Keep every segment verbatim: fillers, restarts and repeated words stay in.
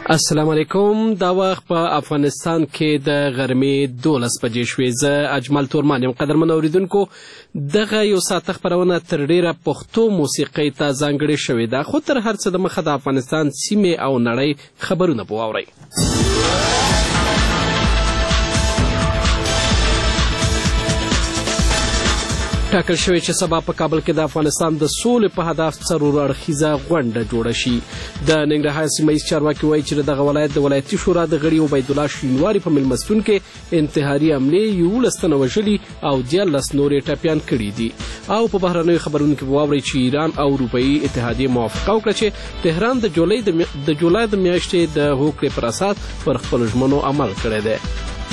السلام علیکم. دا وخت په افغانستان کې د غرمې دولس بجې شوې. زه اجمل تورمان یم. قدرمن اوریدونکو، دغه یو ساعته خپرونه تر ډیره پښتو موسیقۍ ته ځانګړې شوې ده، خو تر هر څه د مخه د افغانستان سیمې او نړۍ خبرونه به واورئ. ټاکل شوی چې سبا په کابل کې د افغانستان د سولې په هدف څلور اړخیزه غونډه جوړه شي. د ننګرهار سیمه ییز چارواکي وایي چې دغه ولایت د ولایتي شورا د غړي عبیدالله شینواري په مېلمستون کې انتحاري حملې یولس تنه وژلي او دیارلس نورې ټپیان کړي دي. او په بهرنیو خبرونو کې به واورئ چې ایران او اروپایي اتحادیې موافقه وکړه چې تهران د جولای د جولای د میاشتې د هوکړې پر اساس پر خپلو ژمنو عمل کړی دی.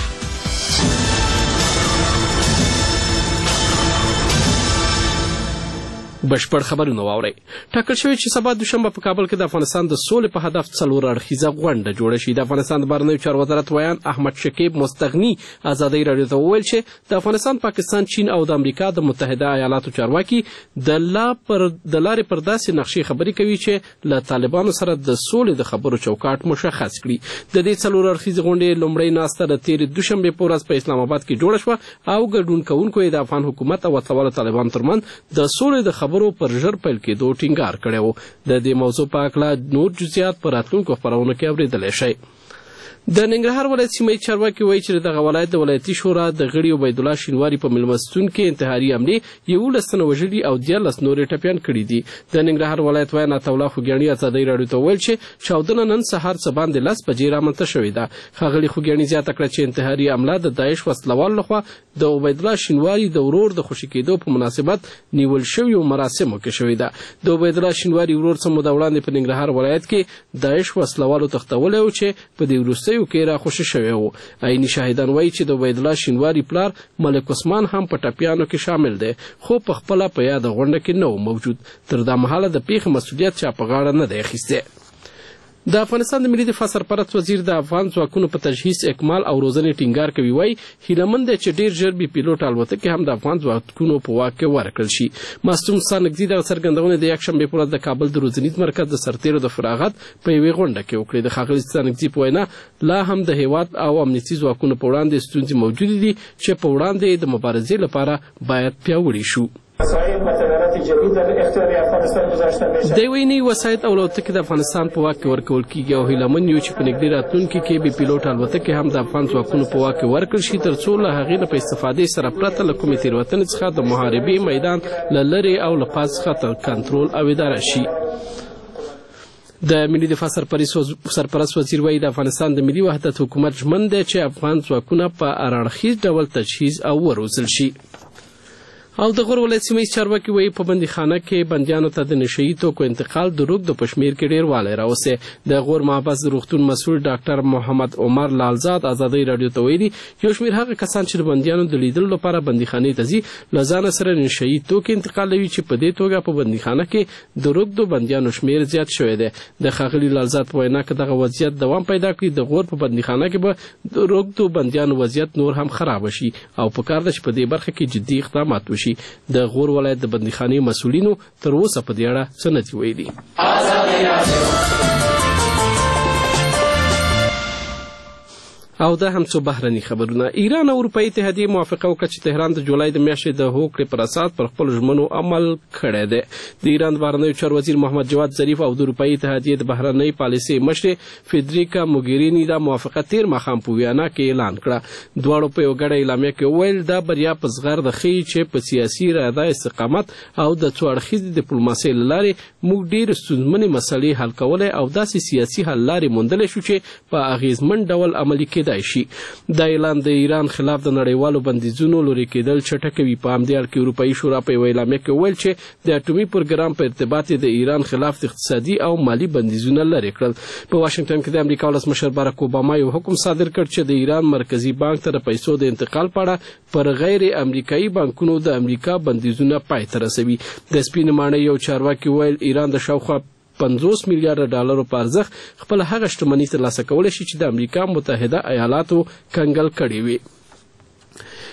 بشپړ خبرونه واورئ. ټاکل شوی چې سبا دوشنبه په کابل کې د افغانستان د سولې په هدف څلور اړخیزه غونډه جوړه شي. د افغانستان د بهرنیو چارو وزارت ویان احمد شکیب مستغني ازادۍ راډیو ته وویل چې د افغانستان، پاکستان، چین او د امریکا د متحده ایالاتو چارواکي د لا پر د لارې پر داسې نقشې خبرې کوي چې له طالبانو سره د سولې د خبرو چوکاټ مشخص کړي. د دې څلور اړخیزې غونډې لومړۍ ناسته د تېرې دوشنبې په ورځ په اسلام آباد کې جوړه شوه او ګډون کوونکو یې د افغان حکومت او وسله طالبانو ترمنځ د سولې د خبرو پر ژر پیل کېدو ټینګار کړی و. د دې موضوع په هکله نور جزئیات په راتلونکو خپرونو کې اورېدلی شئ. د ننګرهار ولایت سیمه ییز چارواکي وایي چې دغه ولایت د ولایتي شورا د غړي عبیدالله شینواري په مېلمستون کې انتحاري حملې یولس تنه وژلي او دیارلس نورې ټپیان کړي دي. د ننګرهار ولایت ویان عطاالله خوږیاڼي ازادۍ راډیو ته وویل چې چاودنه نن سهار څه باندې لس بجې رامنځته شوې ده. ښاغلي خوږیاڼي زیاته کړه چې انتحاري حمله د داعش وسلوالو لخوا د عبیدالله شینواري د ورور د خوشي کېدو په مناسبت نیول شویو مراسمو کې شوې ده. د عبیدالله شینواري ورور څه موده وړاندې په ننګرهار ولایت کې داعش وسلوالو تښتولی و چې په دې وروستیو کې راخوشي شوی و. عیني شاهدان وایي چې د عبیدالله شینواري پلار ملک عثمان هم په ټپیانو کې شامل دی، خو په خپله په یاده غونډه کې نه و موجود. تر دا مهاله د پیښې مسؤلیت چا په غاړه نه دی اخیستی. د افغانستان د ملي دفاع سرپرست وزیر د افغان ځواکونو په تجهیز، اکمال او روزنې ټینګار کوي. وایي هیله مند دی چې ډیر ژر بې پیلوټه الوتکې هم د افغان ځواکونو په واک کې ورکړل شي. معصوم سانګزي دغه څرګندونې د یکشنبې په ورځ د کابل د روزنیز مرکز د سرتیرو د فراغت په یوې غونډه کې وکړې. د ښاغلي سانګزي په وینا لا هم د هیواد او امنیتي ځواکونو په وړاندې ستونزې موجودې دي چې په وړاندې د مبارزې لپاره باید پیاوړي شو. د ویني وسایط او الوتکې د افغانستان په واک کې ورکول کیږي او هیله من یو چې په نږدې راتلونکي کې بې پیلوټه الوتکې هم د افغان ځواکونو په واک کې ورکړل شي، تر څو له هغې نه په استفادې سره پرته له کومې تېروتنې څخه د محاربې میدان له لرې او له پاس څخه تر کنټرول او اداره شي. د ملي دفاع سرپرست وزیر وایي د افغانستان د ملي وحدت حکومت ژمن دی چې افغان ځواکونه په هراړخیز ډول تجهیز او وروزل شي. او د غور ولایت سیمه ییز چارواکي وایي په بندیخانه کې بندیانو ته د نشهیي توکو انتقال د روږدو په شمېر کې ډېروالی راوستی. د غور محبس د روغتون مسؤل ډاکټر محمد عمر لالزاد ازادۍ راډیو ته ویلي یو شمېر هغه کسان چې د بندیانو د لیدلو لپاره بندیخانې ته ځي له ځانه سره نشهیي توکي انتقالوي چې په دې توګه په بندیخانه کې د روږدو بندیانو شمېر زیات شوی دی. د ښاغلي لالزاد په وینا که دغه وضعیت دوام پیدا کړي د غور په بندیخانه کې به د روږدو بندیانو وضعیت نور هم خراب شي او پکار ده چې په دې برخه کې جدي اقدامات وشي. د غور ولایت د بندیخانې مسؤلینو تر اوسه په دې اړه څه نه دي ویلي. او دا هم څو بهرني خبرونه. ایران او اروپایي اتحادیې موافقه وکړه چې تهران د جولای د میاشتې د هوکړې پر اساس پر خپلو ژمنو عمل کړی دی. د ایران د بهرنیو چارو وزیر محمد جواد ظریف او د اروپایي اتحادیې د بهرنۍ پالیسۍ مشرې فیدریکا موګیریني دا موافقه تېر ماښام په ویانا کې اعلان کړه. دواړو په یو ګډه اعلامیه کې وویل دا بریا په زغرده ښیي چې په سیاسي اراده، استقامت او د څو اړخیزې ډیپلوماسۍ له لارې موږ ډېرې ستونزمنې مسلې حل کولی او داسې سیاسي حل لارې موندلی شو چې په اغېزمن ډول عملي کېدای شي. دا اعلان د ایران خلاف د نړیوالو بندیزونو لرې کېدل چټکوي. په همدې اړه کې اروپایي شورا په یوه اعلامیه کې وویل چې د اټومي پروګرام په ارتباط د ایران خلاف اقتصادي او مالي بندیزونه لرې کړل. په واشنګټن کې د امریکا ولسمشر باراک اوباما یو حکم صادر کړ چې د ایران مرکزي بانک ته د پیسو د انتقال په اړه پر غیر امریکایي بانکونو د امریکا بندیزونه پای ته رسوي. د سپینې ماڼۍ یو چارواکي وویل ایران د شاوخوا پنځوس میلیارډ ډالرو په ارزښت خپل هغه شتمني ترلاسه کولی شي چې د امریکا متحده ایالاتو کنګل کړې وي.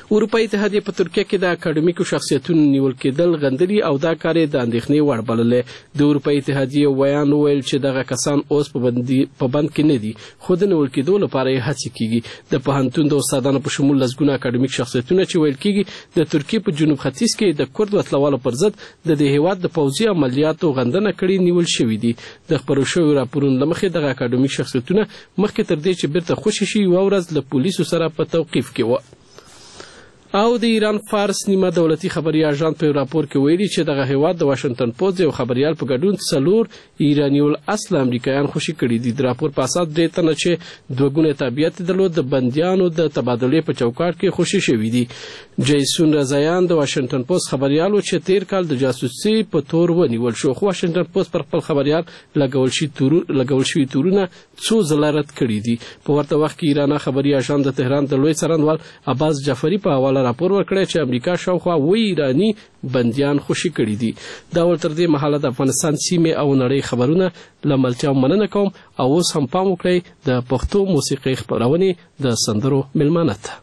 اروپایي اتحادیه په ترکیه کې د اکاډمیکو شخصیتونو نیول کېدل غندلي او دا کار یې د اندېښنې وړ بللی. د اروپایي اتحادیې ویان وویل چې دغه کسان اوس په بند کې نه دي، خو د نیول کېدو لپاره یې هڅې کېږي. د پوهنتون د استادانو په شمول لسګونه اکاډمیک شخصیتونه چې ویل کېږي د ترکیې په جنوب ختیځ کې د کورد وسلوالو پر ضد د دې هېواد د پوځي عملیاتو غندنه کړې نیول شوي دي. د خپرو شویو راپورونو له مخې دغه اکاډمیک شخصیتونه مخکې تر دې چې بیرته خوشي شي یوه ورځ له پولیسو سره په توقیف کې وه. او د ایران فارس نیمه دولتي خبري اژانس په راپور کې ویلي چې دغه هیواد د واشنگټن پوسټ یو خبريال په ګډون څلور ایراني الاصل امریکایان خوشي کړي دي. د راپور په اساس درې تنه چې دوه ګونې تابعیت درلود د بندیانو د تبادلې په چوکاټ کې خوشي شوي دي. جیسون رضایان د واشنگټن پوسټ خبريال چې تیر کال د جاسوسي په تور ونیول شو، خو واشنگټن پوسټ پر خپل خبريال لګول شي تور لګول شي تورونه څو ځله رد کړي دي. په ورته وخت کې ایران خبري اژانس د تهران د لوی څارنوال عباس جعفری په حواله راپور ورکړی چې امریکا شاوخوا اووه ایراني بندیان خوشي کړي دي. دا ول تر دې مهاله د افغانستان سیمې او نړۍ خبرونه له ملتیا مننه کوم او اوس هم پام وکړئ د پښتو موسیقي خبرونې د سندرو ملمانه ته.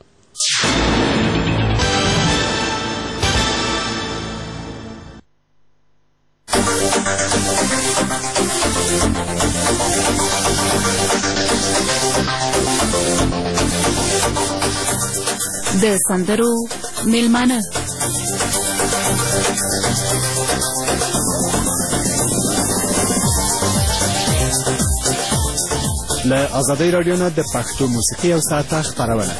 د سندرو ملمانه له آزادۍ راډیو نه د پښتو موسیقي او ساعته خپرونه.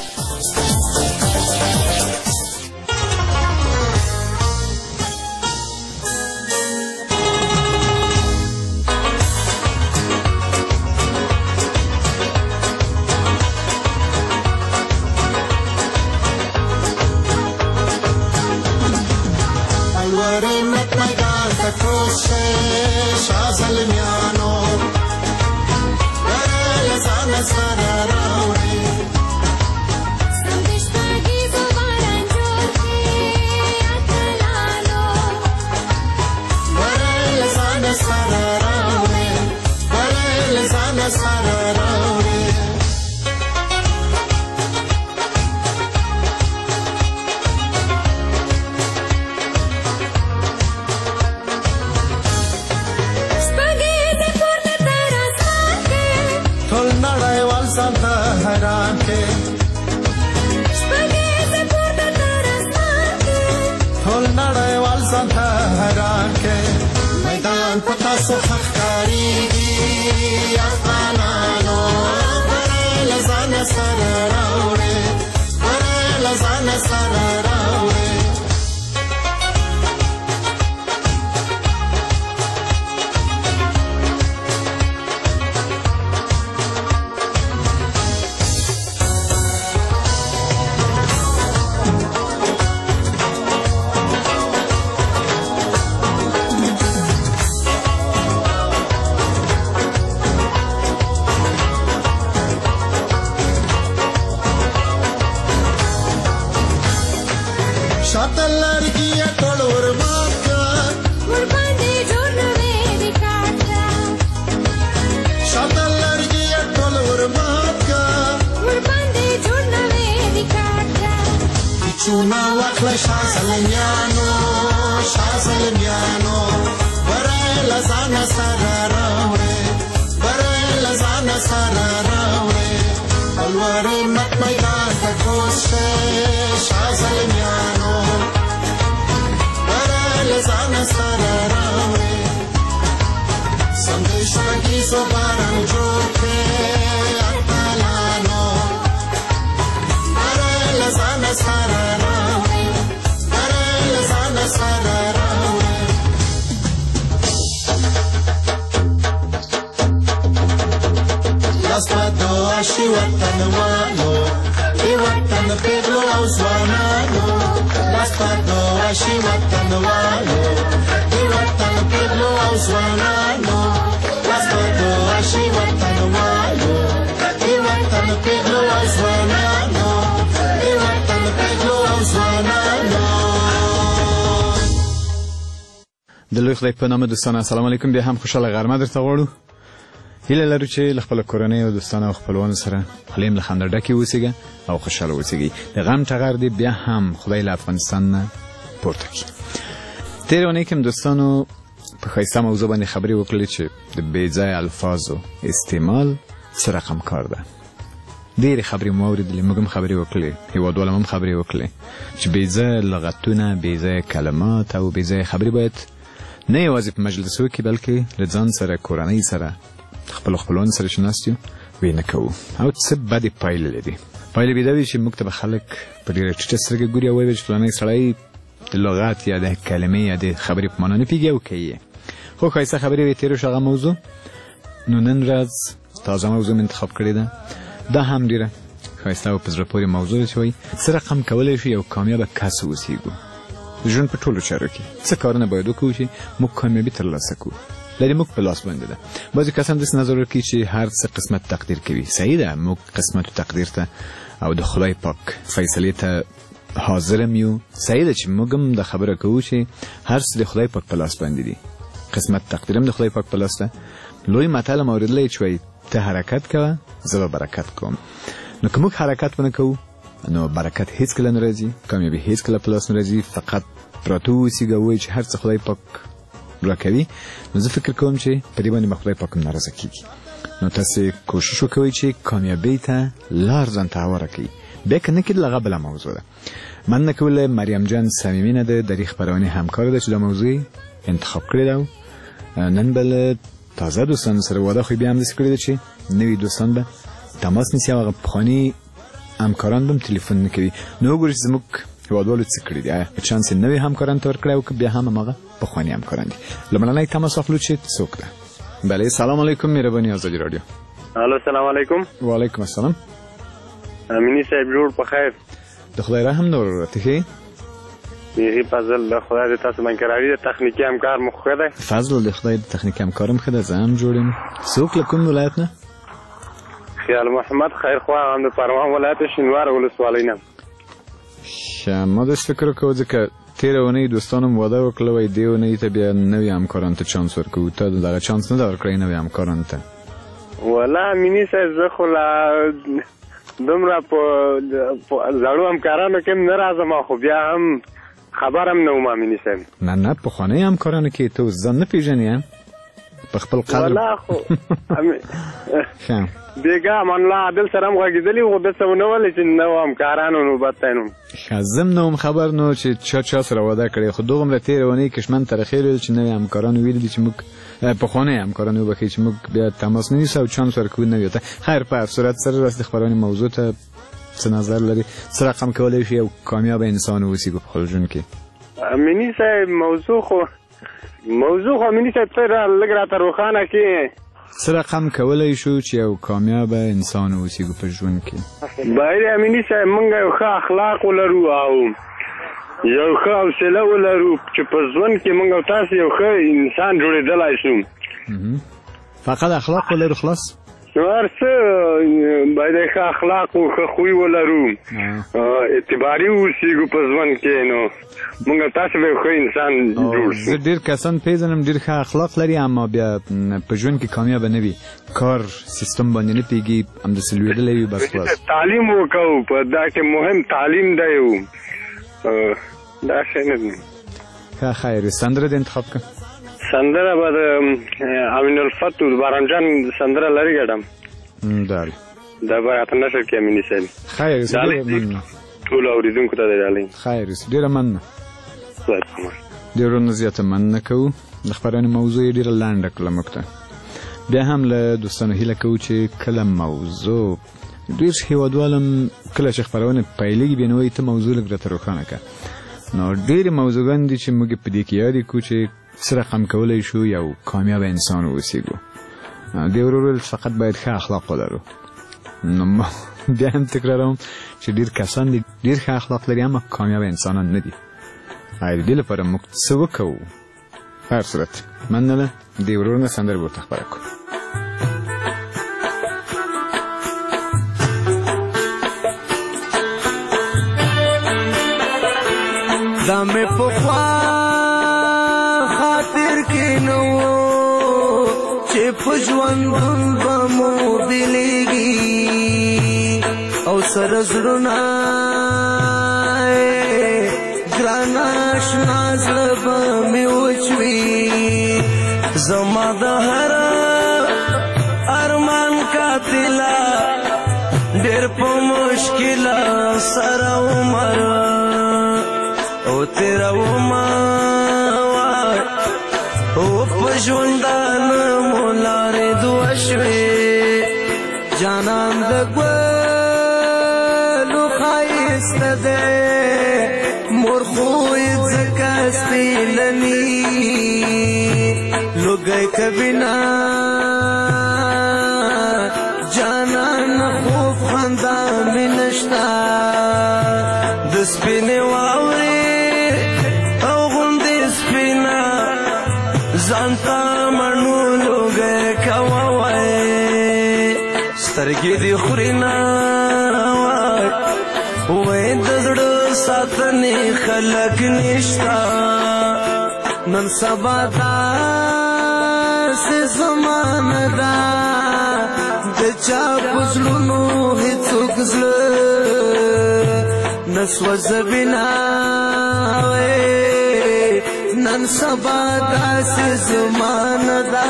د لوی خدای په نامه دوستان السلام علیکم. بیا هم خوشاله غرمه درته غواړو. هیله لرو چې له خپل کورنۍ او دوستانو او خپلوانو سره خلیم له خندا ډکې اوسېږه او خوشاله اوسېږئ. د غم ټغر دې بیا هم خدای له افغانستان نه پورته کړي. تېرې اونۍ کې هم دوستانو په ښایسته موضوع باندې خبرې وکړلې چې د بې ځایه الفاظو استعمال څه رقم کار ده. ډېرې خبرې مو اورېدلې، موږ هم خبرې وکړلې، هېوادوال هم خبرې وکړلې چې بې ځایه لغتونه، بې ځایه کلمات او بې ځایه خبرې باید نه یوازې په مجلسو کې بلکې له ځان سره، کورنۍ سره، خپلو خپلوانو سره چې ناست یو ویې نه کوو او څه بدې پایلې لري. پایلې به دا وي چې موږ ته به خلک په ډېره ټیټه سترګه ګوري او وایي چې فلانی سړی د لغت یا د کلمې یا د خبرې په معنا نه پوهېږي او کوي. خو ښایسته خبرې وې تېره شو هغه موضوع. نو نن ورځ تازه موضوع مې انتخاب کړې ده. دا هم ډېره ښایسته او په زړه پورې موضوع ده چې وایي څه رقم کولی شو یو کامیابه کس واوسېږو. د ژوند په ټولو چارو کې څه کارونه باید وکړو چې موږ کامیابي ترلاسه کړو. لري موږ په لاس باندې ده. بعضې کسان داسې نظر ورکوي چې هر څه قسمت تقدیر کوي. صحیح ده، موږ قسمت و تقدیر ته او د خدای پاک فیصلې ته حاضر هم یو. صحیح ده چې موږ هم د خبره کوو چې هر څه د خدای پاک په لاس باندې دي. قسمت تقدیر هم د خدای پاک په لاس ده. لوی متل هم اورېدلی چې وایي ته حرکت کوه زه به برکت کوم. نو که موږ حرکت ونه کوو نو برکت هیڅکله نه راځي، کامیابي هیڅکله په لاس نه راځي. فقط پراته واوسېږه وایي چې هر څه خدای پاک راکوي. نو زه فکر کوم چې په دې باندې به خدای پاک هم ناراضه کېږي. نو تاسې کوشش وکوئ چې کامیابۍ ته لار ځان ته هواره کړئ. بیا که نه کېدل هغه بله موضوع ده. مننه کوم له مریم جان صمیمي نه ده، د دې خپرونې همکاره ده چې دا موضوع انتخاب کړې ده. نن به له تازه دوستانو سره واده خو بیا همداسې کړې ده چې نوي دوستان به تماس نیسي او هغه پخواني همکاران به هم تلیفون نه کوي. نو وګورئ چې زموږ هېوادوالو څه کړي دي، آیا چانس یې نوي همکارانو ته ورکړی او که بیا هم هماغه پخواني همکاران دي. لومړنی تماس اخلو چې څوک ده. بله، سلام علیکم، مهرباني ازادي راډیو. الو، سلام علیکم. وعلیکم السلام. امینی صاحب جوړ په خیر؟ د خدای رحم نور ته ښې؟ بیخي فضل د خدای د تاسو منکراري د تخنیکي همکار مو ښه دی؟ فضل د خدای د تخنیکي همکار هم ښه ده، زه هم جوړ یم. څوک له کوم ولایت نه؟ خیال محمد خیرخوا، هم د پروان ولایت شینوار ولسوالۍ نه. ښه، ما داسې فکر وکړو ځکه تېره اونۍ دوستانو م واده وکړه، وایي دې اونۍ ته بیا نوي همکارانو ته چانس ورکوو. ته دغه چانس نه ده ورکړی نوي همکارانو ته؟ والله امیني صاحب زه خو لا دومره په زړو همکارانو کې هم نه راځم، خو بیا هم خبر هم نه وم امیني صاحب. نه نه، پخوانۍ همکارانو کې ته اوس ځان نه پېژنې په خپل قدر؟ والله خو بیګا امان الله عادل سره هم غږېدلي خو ده څه ونه ویلې چې نو همکارانو نوبت دی. نو ښه، زه هم نه وم خبر نو چې چا چا سره واده کړی، خو دومره تېره اونۍ کشمن ته رخیر ویل چې نوي همکارانو ویلي دي چې موږ پخوانۍ همکارانو وبښئ چې موږ بیا تماس نه نیسو او چانس ورکوو نوي ته. خیر، په هر صورت سره راست د خپرونې موضوع ته څه نظر لري؟ څه رقم کولی شي یو کامیابه انسان واوسېږو په خپل ژوند کې؟ امیني صاحب موضوع خو موضوع خو امیني صاحب ته لږ راته روښانه کړي. څه رقم کولی شو چې یو کامیابه انسان واوسېږو په ژوند کې؟ باید امیني صاحب موږ یو ښه اخلاق ولرو او یو ښه حوصله ولرو چې په ژوند کې موږ او تاسو یو ښه انسان جوړېدلی شو. فقط اخلاق ولرو خلاص؟ نو هر څه باید ښه اخلاق او ښه خوی ولرو، اعتباري واوسېږو په ژوند کې، نو موږ او تاسو به یو ښه انسان جوړ شو. زه ډېر کسان پېژنم ډېر ښه اخلاق لري اما بیا په ژوند کې کامیابه نه وي، کار سیستم باندې نه پوهېږي، همداسې لوېدلی وي بس خلاص. تعلیم وکړو، په دا کې مهم تعلیم دی، دا شی نه دی. ښه، خیر، سندره دې انتخاب کړه. سندره به د امین الفتو د بارانجان سندره لري ګډم دال دا به راته نشر کې امیني صاحب. خیر، ډېره مننه ټولو اورېدونکو ته د ډالۍ. خیر، ډېره مننه. ډېرو نه زیاته مننه کوو. د خپرونې موضوع یې ډېره لنډه کړله موږ ته. بیا هم له دوستانو هیله کوو چې کله موضوع ډېر هېوادوال هم کله چې خپرونې پیلېږي بیا نو وایي ته موضوع لږ راته روښانه کړه. نو ډېرې موضوعګانې دي چې موږ په دې کې یادې کړو چې څه رقم کولی شو یو کامیابه انسان واوسېږو. دې ورور ویل فقط باید ښه اخلاق ولرو. نو ما بیا هم تکراروم چې ډېر کسان دي ډېر ښه اخلاق لري اما کامیابه انسانان نه دي. آیا د دې لپاره موږ څه وکړو؟ په هر صورت مننه، دې ورور نه سندره به ورته خپره کړو. دا مې پخوا خاطر کې نه و چې په ژوندون به مو بېلېږي او سره زړونه ګران اشنا زړه به مې وچوي زما د هر ارمان قاتله ډېر په مشکله سره عمر او تېرومه او په ژوندانه مو لارې دوه شوې جانان د ګلو ښایسته دی مور خوی ځکه سپېلني لوګی کبینا جانان خوب خندا مې نشته د سپینې واورې او غوندې سپینه ځان ته مڼو لوګی کوه وای سترګې دې خوري نه وای وای د زړه ساتنې خلک نشته نن سبا داسې زمانه ده د چا په زړونو هېڅوک زړه نه سوځوینه وای نن سبا داسې زمانه ده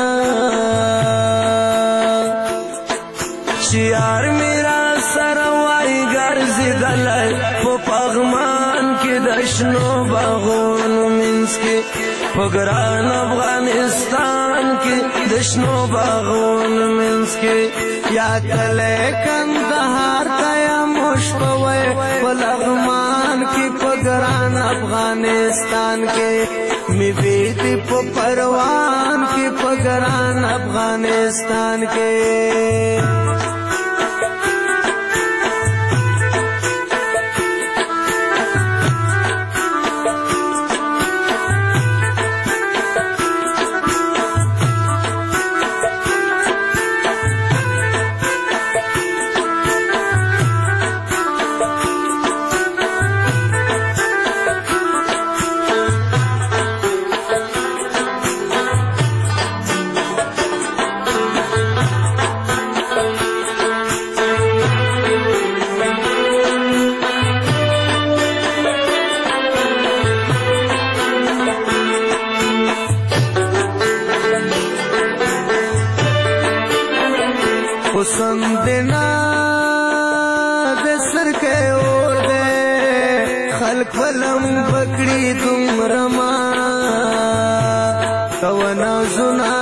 چې یار مې را سره وای ګرځېدلی په پغمان کې د شنو باغونو منځ کې په ګران افغانستان کې د شنو باغونو منځ کې یا کلی کندهار ته یم شپه وی په لغمان کې په ګران افغانستان کې میوې دې په پروان کې په ګران افغانستان کې حسن دینا د سر کې اور دے خلق فلم پکڑی تم رما کونا زنا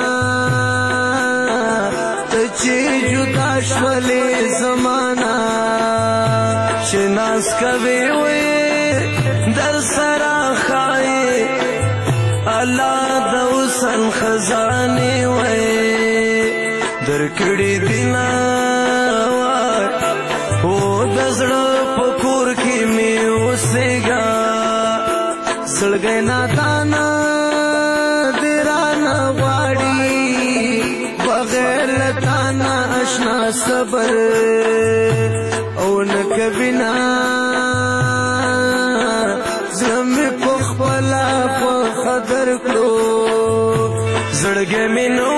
تچی جدا شولی زمانہ شناس کوي وي در سرا خای الله د حسن خزانه وي در کړي دینا او د زړه په کور کې مې اوسېږه زړګی نادانا دیرانه غواړي بغیر له تانا اشنا صبر او نه کبینا زړه مې په خپله خوښه درکړو زړګی مې نه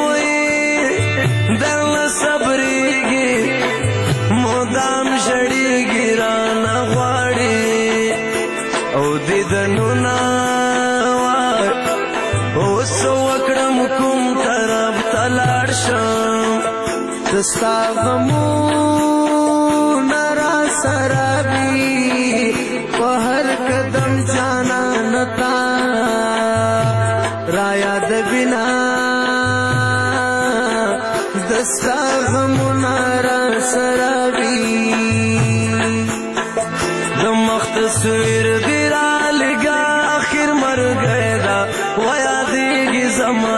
درله صبرېږي مدام ژړېږي رانه غواړي او دیدنونه وای اوس وکړم کوم طرف ته لاړ شم د ستا غمونه را سره وي په هر قدم جانانه تا را یادوینه دستا غمونه را سره وي د مخ تصویر دې رالېږه اخر مرګی ده ویادېږي زما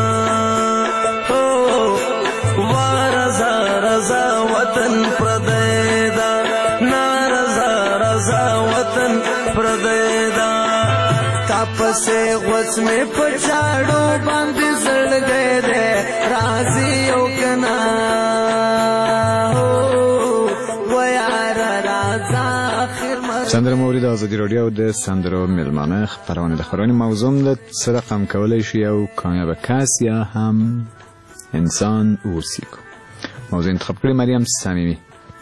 وا رضا رضا وطن پردی ده نا رضا رضا وطن پردی ده تا پسې غوڅ مې په چاړو باندې زړګی دی راځي او کنا سندره مورد آزادی رادیو د سندرو میلمانه خبرونه د خبرونه موضوع د سره رقم کولای شي او کامیاب کس یا هم انسان اوسي کو. موضوع انتخاب کړی مریم صمیمی.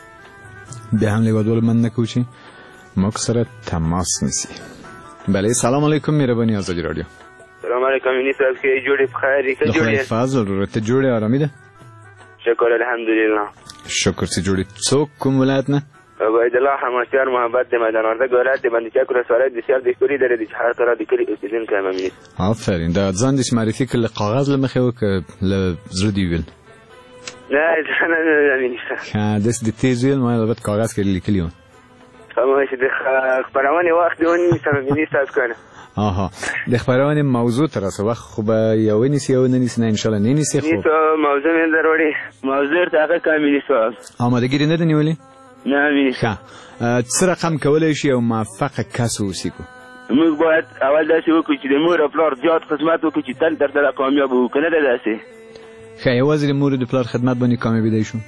بیا هم لیوادول من نکو چې موږ سره تماس نیسي. بله سلام علیکم مهرباني آزادی رادیو. سلام علیکم یونی صاحب که جوړې بخیر که جوړې فضل رو ته جوړې آرامی ده؟ شکر الحمدلله. شکر چې جوړې. څوک کوم ولایت نه؟ عبیدالله حماسیار محمد د میدان وردګ ولایت د بندیچک ولسوالۍ د سیال د کوري درې د هر طرح د کلي اوسیدونکی یم امیني. آفرین. دا ځان دې معرفي کړ له کاغذ له مخې وکړه له زړه دې ویل؟ نه ځان نه امیني صاحب. ښه داسې د تیز ویل ما البته کاغذ کې لیکلي وو. خاموش د خپرونې وخت دی ونیسم امیني صاحب کنه. آها د خبرونه موضوع تر اوسه وخت خو به یو نیسی یو نه نیسی نه ان شاء الله نه نیسی خو موضوع مې دروړي موضوع ته هغه کاملی صاحب آمادګی نه دی نیولې نه مې ښه څه رقم کولای شي او موفق کس اوسې کو موږ باید اول داسې وکړو چې د مور او پلار زیات خدمت وکړو چې تل تر تله کامیاب وکړو نه داسې ښه یوازې د مور او د پلار خدمت باندې کامیابېدای شو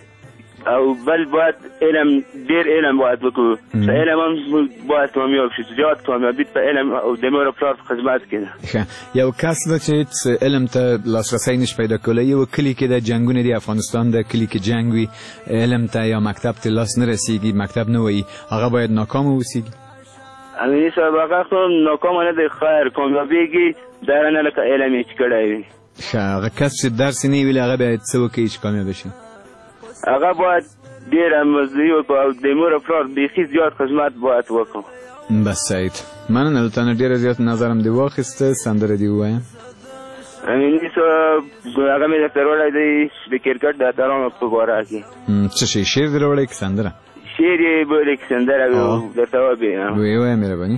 او بل باید علم ډیر علم باید وکړو چې علم هم باید کامیاب شي زیات کامیابی په علم او د مور او پلار خدمت کې ښه یو کس چې علم ته لاسرسی نشي پیدا کولی یو کلی کې د جنگونه دی افغانستان د کلی کې جنگ وي علم ته یا مکتب ته لاس نه رسیږي مکتب نه وایي هغه باید ناکام اوسیږي امیني صاحب هغه خو ناکام نه دی خیر کامیابیږي در نه لکه علم یې چې کړی وي ښه هغه کس چې درس نه ویلی هغه باید څه وکړي چې کامیابه شي هغه باید ډېره مزدوري وکړو او د مور او پلار بیخي زیات خدمت باید وکړو بس سعید مننه له تا نه ډېره زیات نظرم دې واخیسته سندره دې ووایم امیني صاحب هغه مې درته راوړی دی د کرکټ د اتلانو په باره کې څه شی شعر دې راوړی که سندره شعر یې بولې که سندره درته وبې ویې مهرباني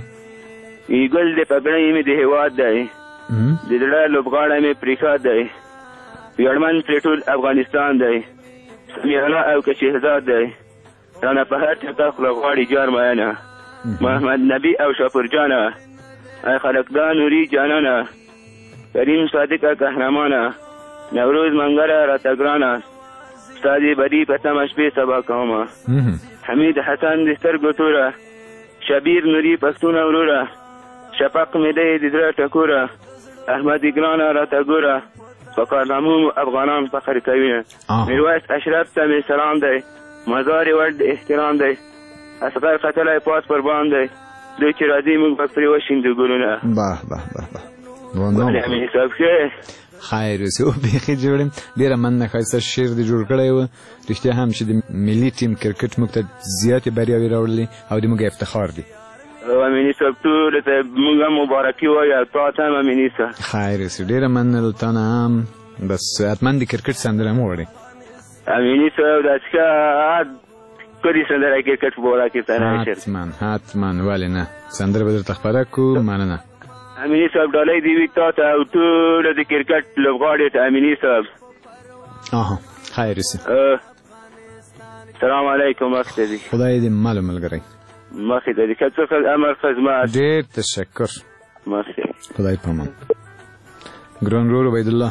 ګل د پګړۍ مې د هېواد دی د زړه لوبغاړی مې پرېښاد دی ویاړمن پرې ټول افغانستان دی سمیعالله او که شهزاد دی رانه په هر ټکه خوله غواړي جار مینه محمد نبي او شاپور جانه ای خلقدا نوري جانانه کریم صادقه قهرمانه نوروز منګره راته ګرانه ستا دې بدي په تمه شپې سبا کومه حمید حسن د سترګو توره شبیر نوري پښتونه وروره شفق مې دی د زړه ټکوره احمد ګرانه راته ګوره په کارنامو افغانان فخر کوي میرویس اشرف ته مې سلام دی مزار یې وړ د احترام دی اصغر قتلی پاس قربان دی دوی چې راځي موږ به پرې وشیندو ګلونه به به به به ولې امیني صاحب ښه خیر اوسې او بیخي جوړ ډېره مننه ښایسته شعر دې جوړ کړی و رښتیا هم چې د ملي ټیم کرکټ موږ ته زیاتې بریاوې راوړلې او د موږ افتخار دی امیني صاحب ټولو ته موږ هم مبارکي وایو تا ته هم امیني صاحب خیر اوسې ډېره مننه له تا نه هم بس حتما د کرکټ سندره هم وغواړې امیني صاحب داسې ښه کړي سندره کرکټ په باره کې حتما حتما ولې نه سندره به درته خپره کړو مننه امیني صاحب ډالۍ دې وي تا ته او ټولو د کرکټ لوبغاړو ته امیني صاحب اها خیر اوسې سلام علیکم وخت دې خدای دې مل ملګری مخې ته دې که څه امر خدمت ډېر تشکر مخې خدای په امان ګران ورور عبیدالله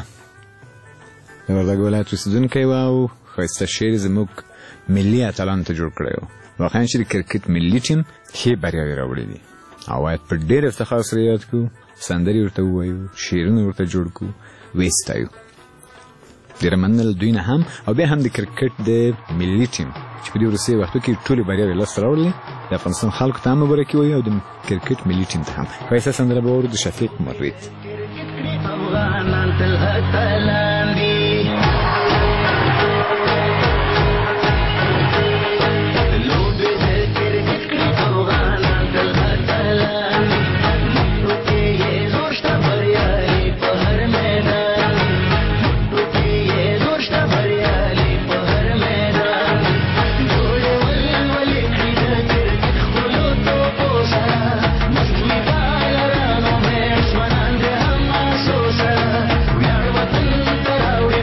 د وردګ ولایت اوسېدونکی و او ښایسته شعر یې زموږ ملي اتلانو ته جوړ کړی و واقعا چې د کرکټ ملي ټیم ښې بریاوې راوړې دي او باید په ډېر افتخار سره یاد کړو سندرې ورته ووایو شعرونه ورته جوړ کړو ویې ستایو ډېره مننه له دوی نه هم او بیا هم د کرکټ د ملي ټیم چې په دې وروستیو وختو کې ټولې بریاوې لاسته راوړلې د افغانستان خلکو ته هم مبارکي وایو او د کرکټ ملي ټیم ته هم ښایسته سندره به واورو د شفیق مروت افغانان تل اتلان دي We are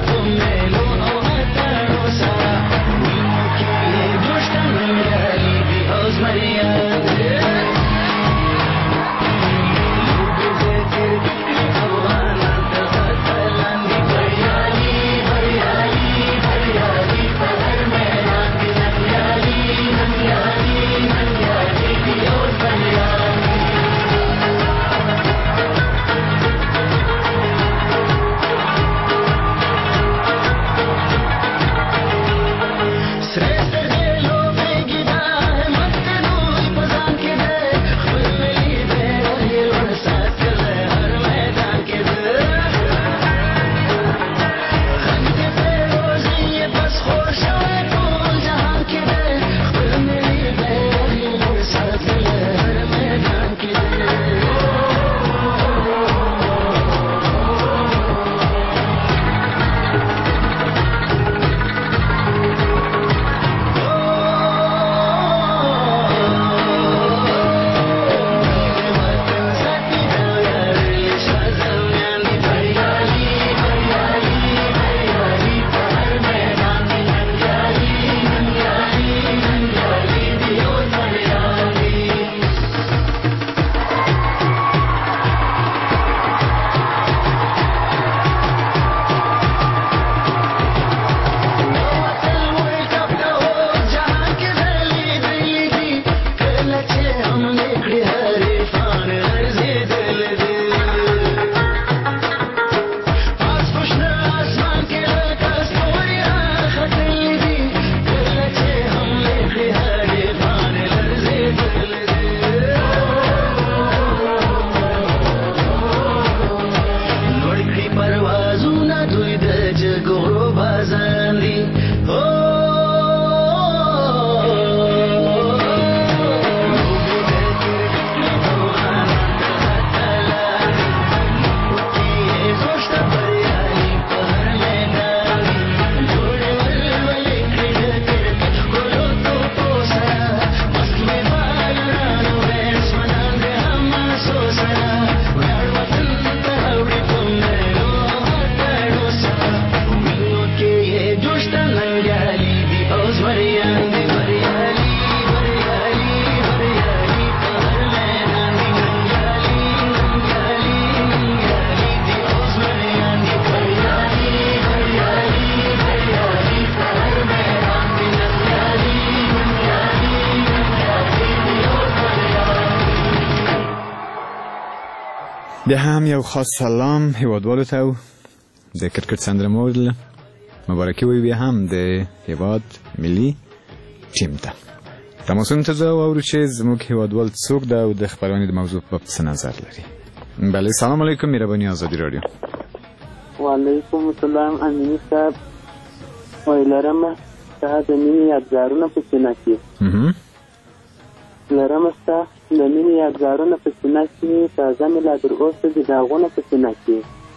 بیا هم یو خاص سلام هیوادوالو ته د کرکټ سندره مول مبارکي وي بیا هم د هیواد ملي ټیم ته. تماسونه ته ځو او چې زموږ هیوادوال څوک ده او د خبرونې د موضوع په څه نظر لري. بله سلام علیکم مهرباني آزادي رادیو. وعلیکم السلام امینی صاحب ویلرمه ستا د مینې یادګارونه په سینه کې لرمه ستا د مینې یادګارونه په سینه کې تازه مې لا تر اوسه دي داغونه په سینه کې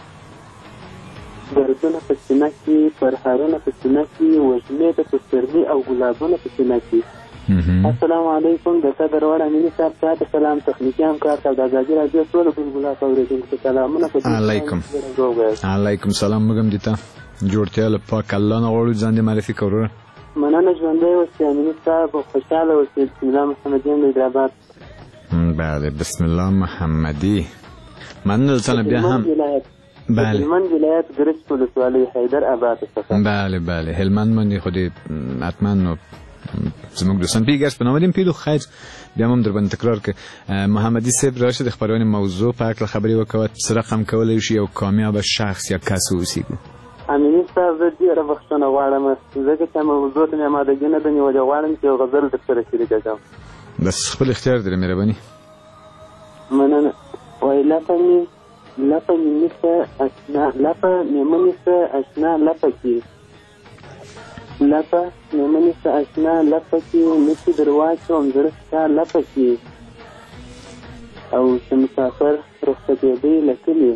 دردونه په سینه کې پرهارونه په سینه کې وږمې د پسرلي او ګلابونه په سینه کې. السلام علیکم د تا دروړ امینی صاحب تا ته سلام تخنیکي همکار ته د ازادي راډیو ټولو بلبلات اورېدونکو ته سلامونه. علیکم علیکم سلام موږ هم دي ته جوړتیا له پاک الله نه غواړو ځان دې معرفي کړو. مننه ژوندی اوسې امیني صاحب خوشحاله اوسې. بسم الله محمدي یم له حیدرآباد. بله بسم الله محمدي مننه له بیا هم بله هلمند ولایت ګرچ ولسوالۍ حیدرآباد څخه. بله بله هلمند باندې خو دې حتما نو زموږ دوستان پیګرس په نامه دیم پیلو خیر بیا هم در باندې تکرار که محمدي صاحب راشه د خبرونې موضوع په هکله خبرې وکوه څه رقم کولی شي یو کامیابه شخص یا کس واوسیږو. امیني صاحب زه ډېره بخښنه غواړم ځکه چې موضوع ته مې امادګي نه ده نیولې غواړم چې یو غزل درسره شریکه کړم. بس خپل اختیار دی مهرباني. مننه. وایي لپه مې لپه مې نیسه اشنا لپه مې مه نیسه اشنا لپه کې لپه مې مه نیسه اشنا لپه کې نسي در واچوم زړه ستا لپه کې او چې مسافر رخصتېدی له کلي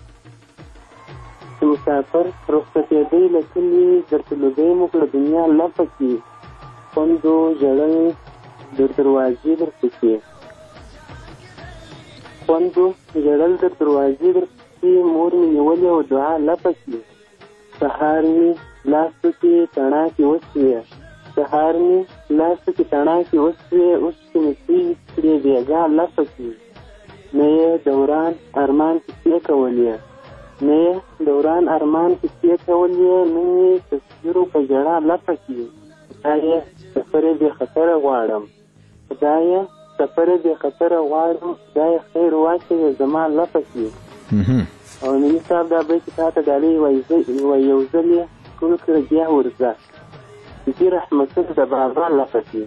چې مسافر رخصتېدی له کلي درته لوګۍ مو کړه دنیا لپه کې خوندو ژړل در دروازې در پسې خوندو ژړل در دروازې در پسې مور مې نیولې او دعا لپه کې سهار مې لاسو کې تڼاکې وسوې سهار مې لاسو کې تڼاکې وسوې اوس چې مې سوی کړې بېګا لپه کې نه یې دوران ارمان کیسې کولې نه یې دوران ارمان کیسې کولې نن یې تصویرو په ژړا لپه کې خدایه سفر بې خطره غواړم خدایه سفر بې خطره غواړم خدایه خیر واچوې زما لپه کې. او امیني صاحب دا بیت تا ته ډالۍ وایي یو ځل یې ټول کړه بیا ورځه دې رحمتونه د بابا لپه کې.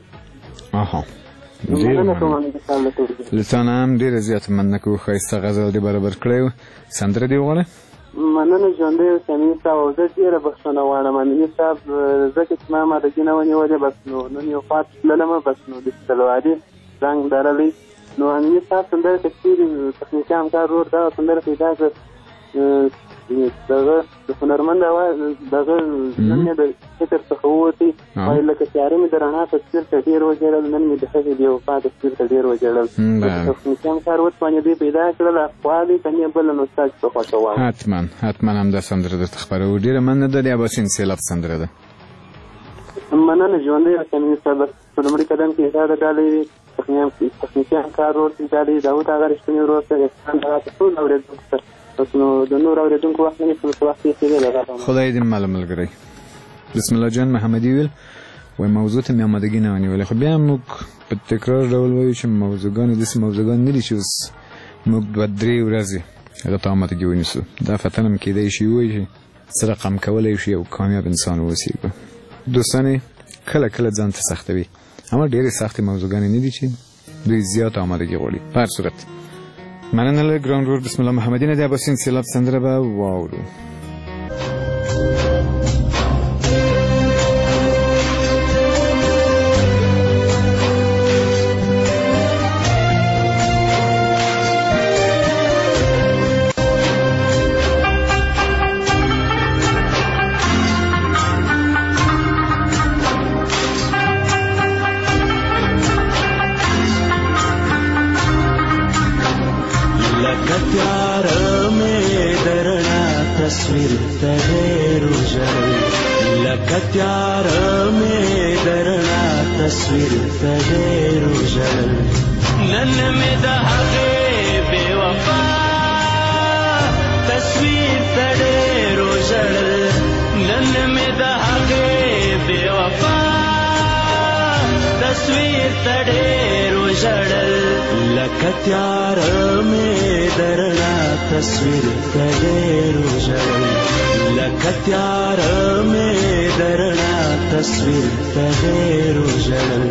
لسانه هم ډېره زیاته مننه کوو ښایسته غزل دې برابر کړی و سندره دې وغواړه. مننه ژوندی اوسې امیني صاحب او زه ډېره بخښنه غواړم امیني صاحب ځکه چې ما امادګي نه ونیولې بس نو نن یو خوا تللمه بس نو د تلواري رنګ درلی نو امیني صاحب سندره تکثیر تخنیکي همکار ورور دغه سندره پیدا کړه دغه د هنرمند اواز دغه نن مې د فکر څخه ووتې وایي لکه تیاره مې د رڼا تصویر ته ډېر وژړل نن مې د ښځې د وفا تصویر ته ډېر وژړل تخنیکي همکار وتوانې دوی پیدا کړل اخوالې که مې بله نو ستا چې په خوښه وایم حتما حتما همدا سندره درته خپروو ډېره مننه ده د اباسین سیلاب سندره ده. مننه ژوندی اوسې امیني صاحب په لومړي قدم کې دا د ډالۍ تخنیکي همکار ورور ته ډالۍ داود هغه رښتیني ورور ته احسان هغه ته ټول اورېدونکو ته نو د نور اورېدونکو وخت نه نیسم په وخت کې خیرې ده خدای دې ماله ملګری. بسم الله جان محمدي ویل وایي موضوع ته مې امادګي نه ونیولې خو بیا موږ په تکرار ډول وایو چې موضوعګانې داسې موضوعګان نه دي چې اوس موږ دوه درې ورځې هغه ته امادګي ونیسو. دا فتنه هم کېدی شي ووایي چې څه رقم کولی شي یو کامیاب انسان واوسېږو. دوستانې کله کله ځان ته سختوي اما ډېرې سختې موضوعګانې نه دي چې دوی زیات امادګي غواړي. په هر صورت مننه له ګران ورور بسم الله محمدي نه د اباسین سیلاب سندره به واورو. تصویر تغیر جل لکه تیار میں درنا تصویر تغیر جل نن میں دہغے بے وفا تصویر تغیر جل نن میں دہغے بے وفا تصویر تډېرو ژړل لکه تیاره مې درنا تصویر تډېرو ژړل لکه تیاره مې درنا تصویر تډېرو ژړل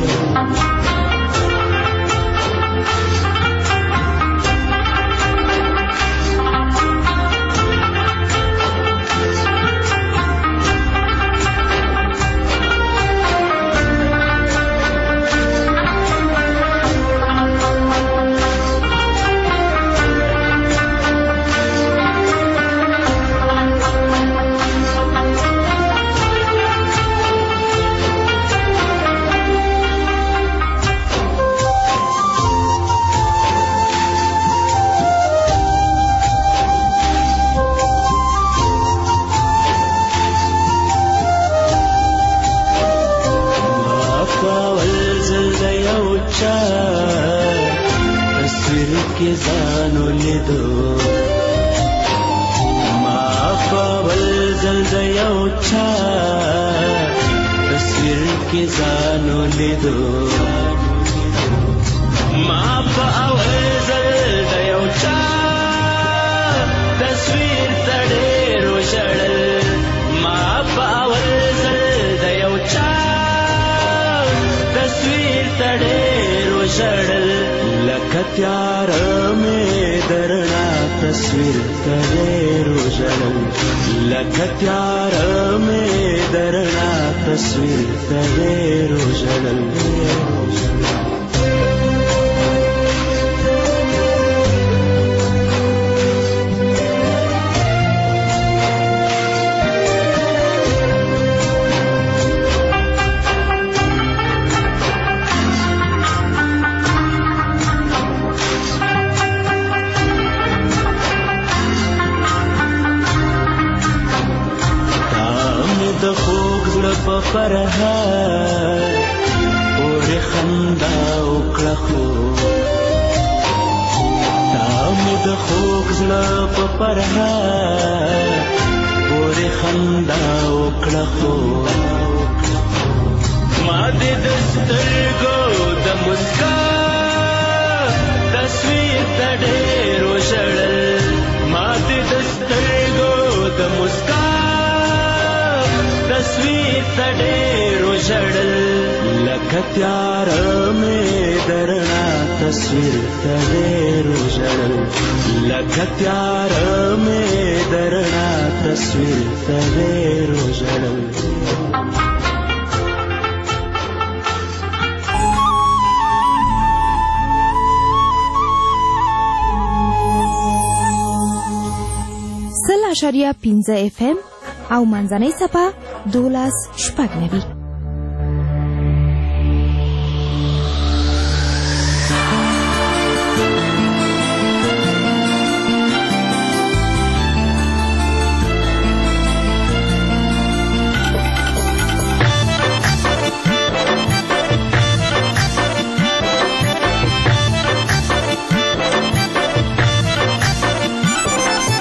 اشاریه پنځه اف ام او منځنۍ څپه دولس شپږ نوي.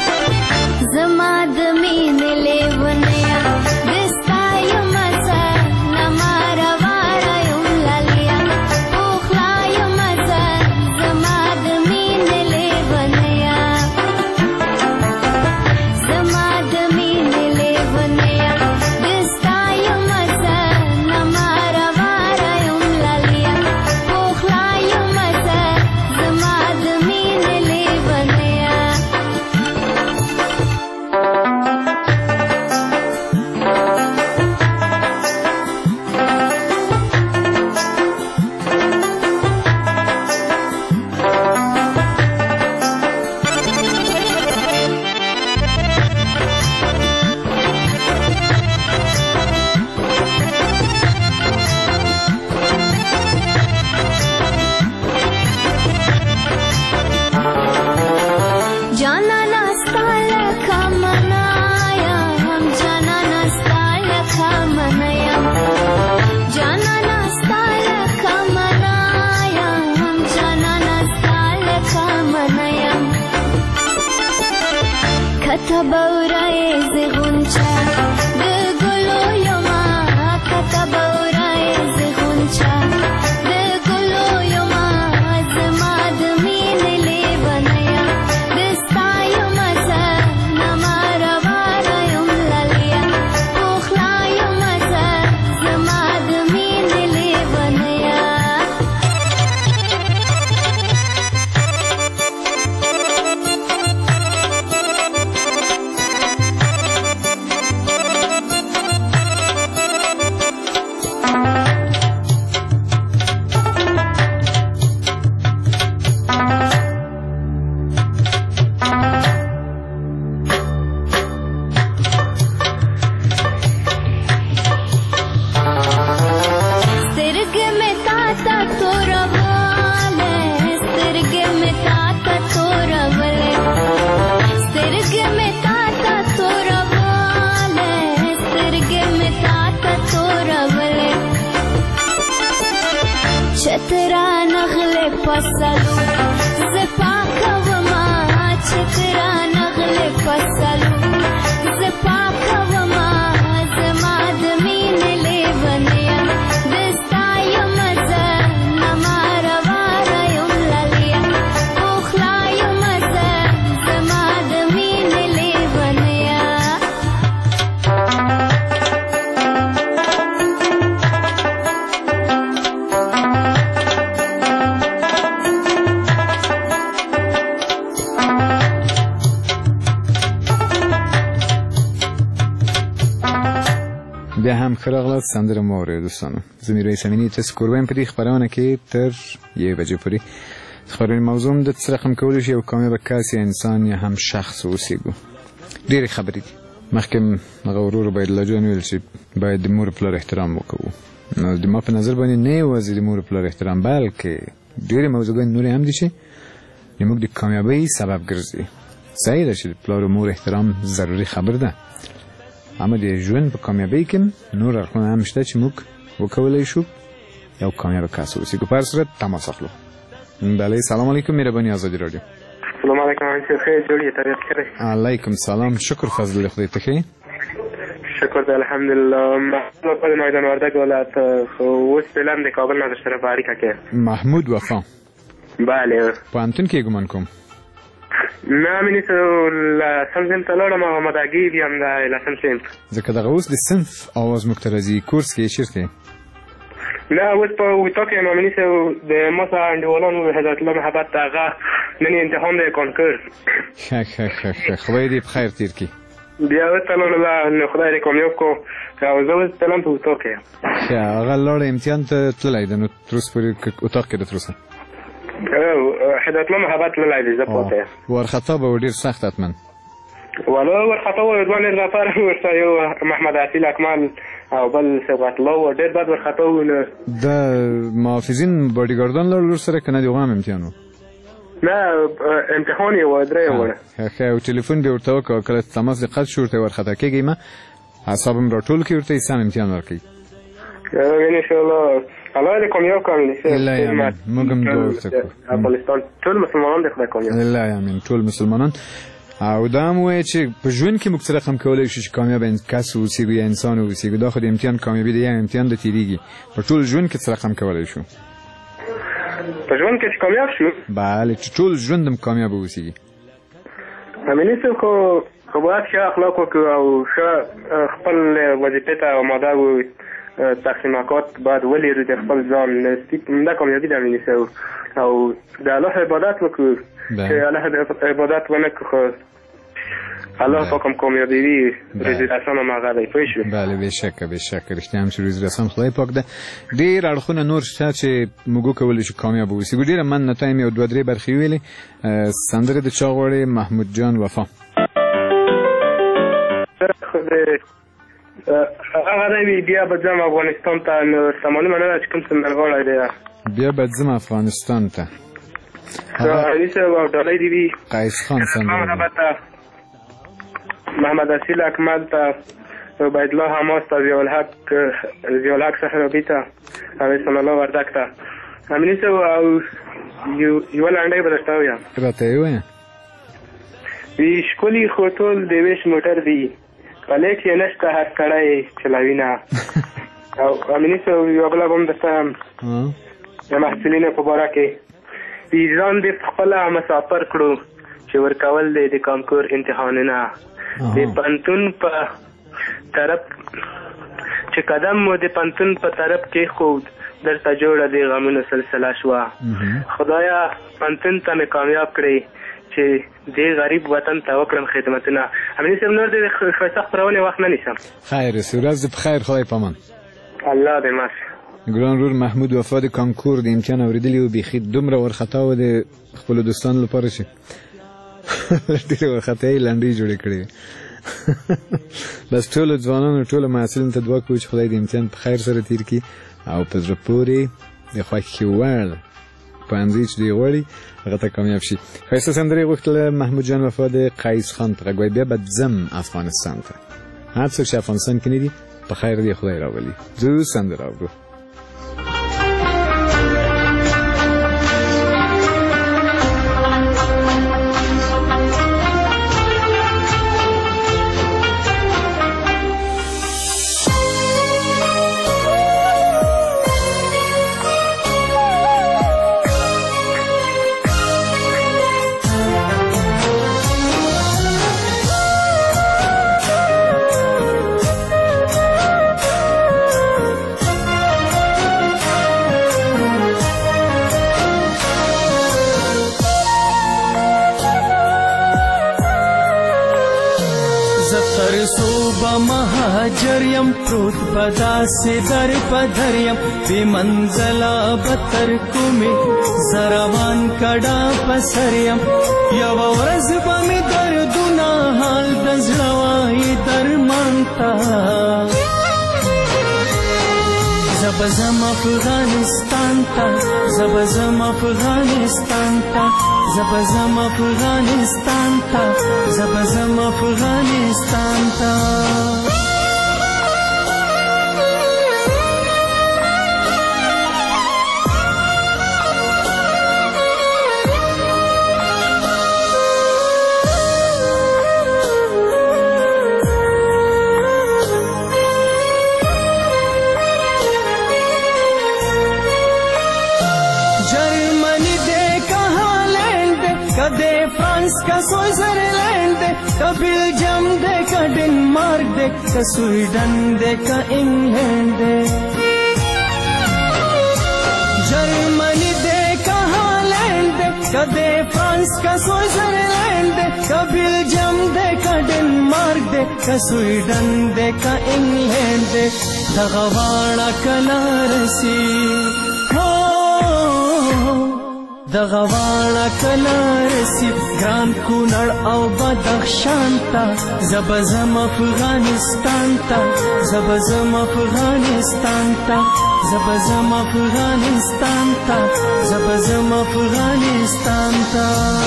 زما د مینې لیونیا دستا یم چترا نغله فصلو زپاکا وما چترا نغله فصلو زپاکا وما زما دمین لیونیا دستایو مزه نمارا وارا یم للیا اوخلایو مزه زما دمین لیونیا بیا هم ښه راغلاست سندره مو واورئ دوستانو. زه میرویس امیني تاسو کوربه یم په دې خپرونه کې تر یوې بجې پورې. د خپرونې موضوع هم د څه رقم کولی شي یو کامیابه کس یا انسان یا هم شخص اوسېږو. ډېرې خبرې دي. مخکې هغه ورور عبیدالله جان ویل چې باید د مور پلار احترام وکړو. نو د ما په نظر باندې نه یوازې د مور پلار احترام بلکې ډېرې موضوعګانې نورې هم دي چې زموږ د کامیابۍ سبب ګرځي. صحیح ده چې د پلار و مور احترام ضروري خبر ده، اما د ژوند په کامیابۍ کې نور اړخونه هم شته چې موږ وکولی شو یو کامیابه کس واوسو. په هر صورت تماس اخلو. بله سلام علیکم، مهربانی آزادی رادیو. سلام علیکم، خیر جوړی طبیعت خیر؟ علیکم سلام، شکر فضل خدای ته ښه. شکر ده الحمدلله. محمود وفا د میدان وردګ ولایت، اوس فعلا د کابل نه درسره په اړیکه کې. محمود وفا، بله پوهنتون کې ګمان کوم؟ نه مینې لسم صنف ته لاړم او مداګي یم د لسم صنف. ځکه دغه اوس د صنف اواز موږ ته راځي. کورس کې چېرته؟ نه اوس په ویتا کې یم مینې د ما سره انډیوالان حضرت الله محبت هغه نن امتحان دی کانکور. ښه ښه ښه ښه خدای دې په خیر تېر کړي. بیا اوس تللو نو خدای دې کامیاب کړو او زه اوس تلم په ویتا کې یم. ښه هغه لاړه امتحان ته تللی ده نو تر اوسه پورې اتاق کې ده تر اوسه؟ حضرت الله محبت تللی دی، زه پاتې یم. وارخطا به و ډېر سخت حتما؟ والله وارخطا و دوه نر نفر ورسره یو محمد اصیل اکمل او بل صبغت الله و ډېر بد وارخطا و. نو د محافظین باډیګارډان لرل ورسره که نه د هغه هم امتحان و؟ نه امتحان یې و درې وړه. ښه او ټلیفون بیا ورته وکړه کله تماس دې قطع شو ورته وارخطا کېږئ مه اعصاب هم راټول کړئ ورته یې سم امتحان ورکوي. انشاءالله الله دې کامیاب کړي. الله امین. موږ هم دعا ورته کوو. افغانستان ټول مسلمانان دې خدای کامیاب. الله امین ټول مسلمانان. او دا هم وایي چې په ژوند کې موږ څه رقم کولی شو چې کامیاب کس واوسېږو یا انسان واوسېږو. دا خو د امتحان کامیابي ده، یا امتحان د تېرېږي. په ټول ژوند کې څه رقم کولی شو؟ په ژوند کې چې کامیاب شو؟ بله چې ټول ژوند هم کامیاب واوسېږي. امیني صاحب خو خو باید ښه اخلاق وکړو او ښه خپل وظیفې ته آماده و. تقسیمات باید ولرو د خپل ځان دا کامیابي ده امیني صاحب. او د الله عبادت وکړو چې الله عبادت ونه کړو خو الله پاک هم کامیابوي. روزي رسان هم هغه دی پوه شو. بله بېشکه بېشکه رښتیا هم چې روزي رسان خدای پاک ده. ډېر اړخونه نور شته چې موږ وکولی شو کامیاب واوسېږو. ډېره مننه تا یم یو دوه درې برخې ویلې. سندرې د چا غواړې؟ محمود جان وفا. هغه دی بیا به ځم افغانستان ته. نو معلومه نه ده چې کوم سندرغاړی دی. بیا به ځم افغانستان ته. علي صاحب او ډالۍ دې وي. قیس خان سندره. محمد اصیل اکمل ته، عبیدالله حماس ته، ضیاءالحق ضیاءالحق صحرابي ته او احسان الله وردګ ته. امیني صاحب او یوه لنډۍ به درته ووایم. راته یې ووایه. وي ښکلي خو ټول د ویش موټر دي، په لیک یې نشته هر سړی چلوینه. او امیني صاحب یوه بله به هم درته د محصلینو په باره کې وي ځان دې پخپله مسافر کړو چې ورکول دی د کانکور امتحانونه. د پنتون په طرف چې قدم مو د پنتون په طرف کې خود درته جوړه د غمونو سلسله شوه. خدایا پنتون ته مې کامیاب کړئ چې دې غریب وطن ته وکړم خدمتونه. امیني صاحب نور د ښایسته خپرونې وخت نه نیسم. خیر اوسې، ورځ دې په خیر، خدای پامان. الله دې ماش. ګران ورور محمود وفا د کانکور د امتحان اورېدلي و، بیخي دومره وارخطا و د خپلو دوستانو لپاره چې ډېرې وارخطایي لنډۍ جوړې کړې. بس ټولو ځوانانو ټولو محصلینو ته دعا کوو چې خدای د امتحان په خیر سره تېر کړي او په زړه پورې د خوښې وړ پوهنځي چې دوی غواړي هغه ته کامیاب شي. ښایسته سندرې غوښتله محمود جان وفا د قیس خان څخه. ګویا بیا به ځم افغانستان ته. هر څوک چې افغانستان کې نه دي په خیر دې خدای راولي. زه سندره اورو. با مهاجر یم پروت بداسې در پدر یم بې منزله به تر کومې زه روان کډه په سر یم یوه ورځ به مې دردونه حال د زړه وایي درمان ته زه به ځم افغانستان ته زه به ځم افغانستان ته زه به ځم افغانستان ته زه به ځم افغانستان ته का स्विट्जरलैंड दे का बेल्जियम दे का डेनमार्क दे का स्वीडन दे का इंग्लैंड दे जर्मनी दे का हॉलैंड दे का दे फ्रांस का स्विट्जरलैंड दे का बेल्जियम दे का डेनमार्क दे का स्वीडन दे का इंग्लैंड दे दगवाड़ा कलारसी دغواړه کله رسی ګران کونړ او بدخشان ته زه به ځم افغانستان ته زه به ځم افغانستان ته زه به ځم افغانستان ته زه به ځم افغانستان ته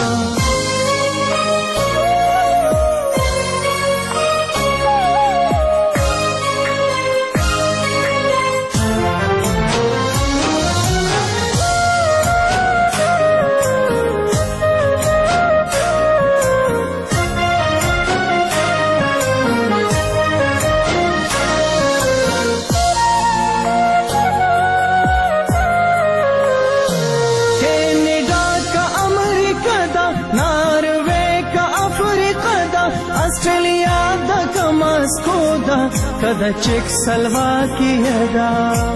کدا چیک سلواکیه دا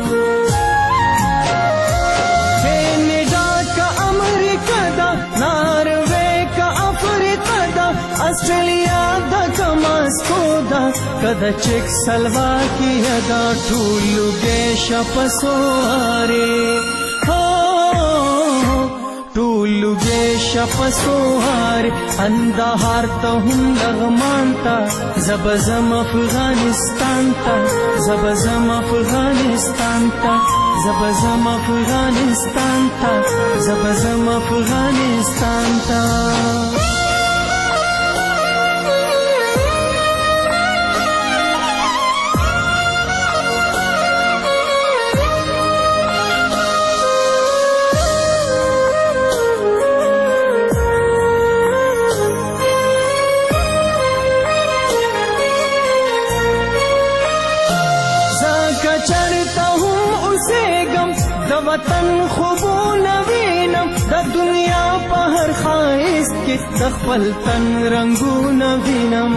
کینیډا کا امریکا دا ناروے کا افریقا دا آسټرالیا دا کا ماسکو دا کدا چیک سلواکیه دا ټولو کې شپسواره ټولو کې شپسواره اندهار ته هم لغمان ته زه به ځم افغانستان ته زه به ځم افغانستان ته زه به ځم افغانستان ته زه به ځم افغانستان ته وطن خوبونه وینم د دنیا په هر ښایست کې د خپل تن رنګونه وینم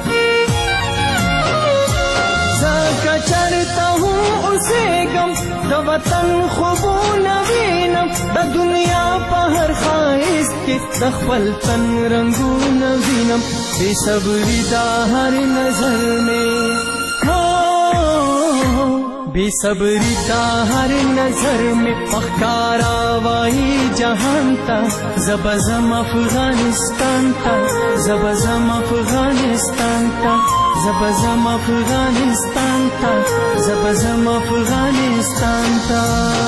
زه که چېرته هم اوسېږم د وطن خوبونه وینم د دنیا په هر ښایست کې د خپل تن رنګونه وینم بې صبري دا هر نظر مې بے صبری تا ہر نظر میں پخکارا وائی جہان تا زبزم افغانستان تا زبزم افغانستان تا زبزم افغانستان تا زبزم افغانستان تا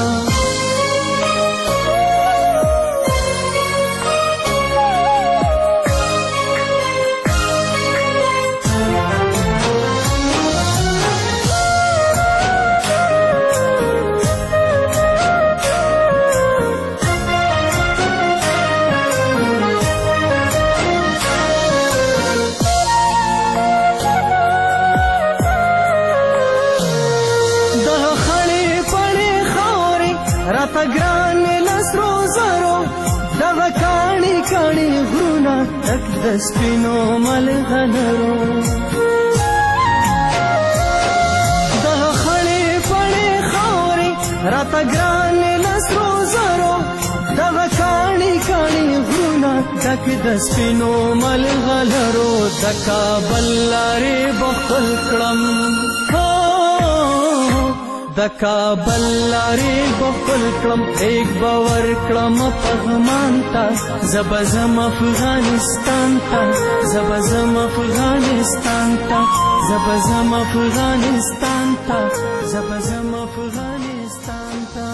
دسپینو ملغلرو دا خړې پړې خاورې راته ګرانې لسرو زرو دغه کاڼي کاڼي غرونه ډک د سپینو ملغلرو د کابل لارې به خپل کړم د کابل لارې به خپل کړم ایک به ورکړم پغمان ته زه به ځم افغانستان ته زه به ځم افغانستان ته زه به ځم افغانستان ته زه به ځم افغانستان ته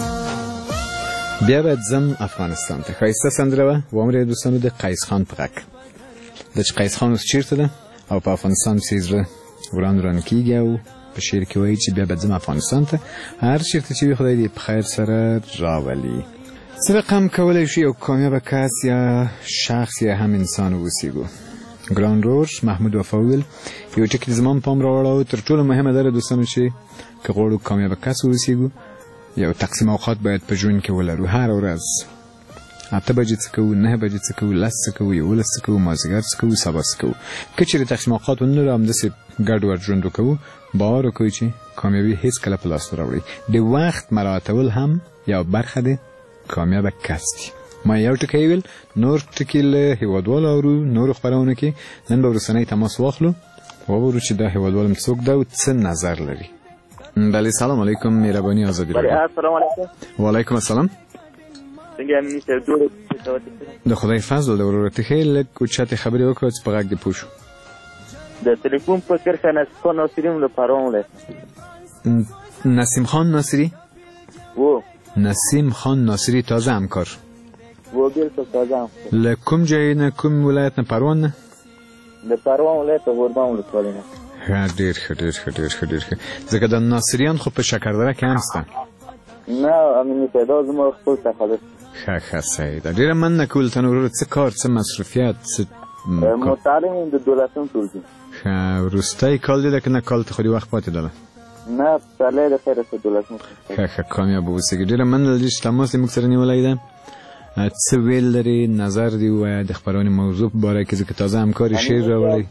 بیا باید ځم افغانستان ته. ښایسته سندره وه واورئ دوستانو د قیس خان په غږ. د چې قیس خان اوس چېرته ده او په افغانستان پسې زړه وران وران کېږي او په شعر کې وایي چې بیا به ځم افغانستان ته هر چېرته چې وي خدای دې په خیر سره راولي. څه رقم کولی شي یو کامیابه کس یا شخص یا هم انسان واوسیږو. ګران رور محمود وفا وویل یو ټکي د زما پام راوړه تر ټولو مهمه ده دوستانو چې که غواړو کامیابه کس واوسیږو یو تقسیم اوقات باید په ژوند کې ولرو. هر ورځ اته بجې څه کوو، نه بجې څه کوو، لس څه کوو، یولس څه کوو، مازدیګر څه کوو، سبا څه کوو. که چېرې تقسیم اوقات ونه لرو همداسې ګډوډ ژوند وکوو باور وکړئ چې کامیابي هېڅکله په لاس نه راوړئ. د وخت مراعاتول هم یو برخه د کامیابه کس دي. ما یو ټکی ویل نور ټکي له هېوادوالو اورو نورو خپرونو کې. نن به وروستنی تماس واخلو وګورو چې دا هېوادوال څوک ده او څه نظر لري. بله سلام علیکم مهربانی آزادی رادیو. السلام علیکم. وعلیکم السلام. څنګه امنیت دوه د خدای فضل د ورورتي ښې لږ اوچتې خبرې وکړه چې په غږ دې پوه شو. د تلیفون په کرښه نسیم خان ناصري له پروان ولایت. نسیم خان ناصری و نسیم خان ناصری تازه همکار و بالکل تازه همکار. له کوم ځای نه کوم ولایت نه؟ پروان نه؟ د پروان ولایت غوربان ولسوالۍ نه. ښه ډېر ښه ډېر ښه ډېر ښه ډېر ښه. ځکه د ناصریان خو په شکردره کې هم شته. نه امنیت دا زما خپل تخلص. ښه ښه صحیح ده. ډېره مننه کول ته نو ورور څه کار څه مصروفیت څه متعلم یم د دولسم ټولګي. ښه وروستی کال دی که نه کال ته خو دې وخت پاتې دله؟ نه پسرلی د خیره څه دولسم. ښه ښه کامیابه اوسېږي. ډېره مننه له دې چې تماس دې موږ سره نیولی ده. څه ویل لري نظر دې ووایه د خپرونې موضوع په باره کې ځکه تازه همکار یې شعر راوړی.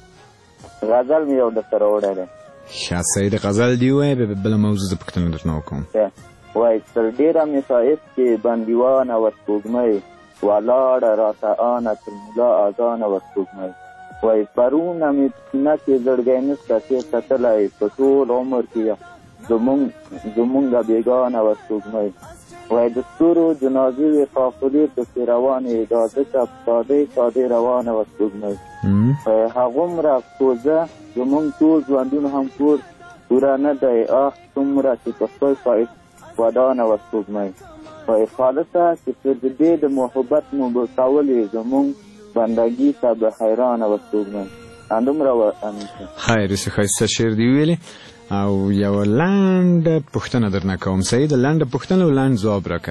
غزل مې یو درته راوړی دی. ښه صحیح ده. غزل دې ووایه بیا بله موضوع زه پوښتنه درنه وکړم. وایي تر ډېره مې ښایست کې بندیوانه وه سپوږمۍ ولاړه راته آنه تر ملا اذانه وه سپوږمۍ. وایي پرونه مې سینه کې زړګی نسته چې کتلی په ټول عمر کې زمونږ زمونږه بېګانه وه سپوږمۍ. وایي د ستورو جنازې وې قافلې پسې روانې دا ځکه په سادۍ سادۍ روانه وه سپوږمۍ. وایي هغومره کوزه زمونږ ټول ژوندون هم کور پوره نه دی آخ څومره چې په خپل ښایست ودانه وه سپوږمۍ. وایي خالصه چې پر دې د محبت مو کولې زمونږ بندګي ته به حیرانه وه سپوږمۍ. همدومره وه. خیر اوسې ښایسته شعر دې وویلې او یوه لنډه پوښتنه درنه کوم. صحیح ده لنډه پوښتنه او لنډ ځواب راکړه.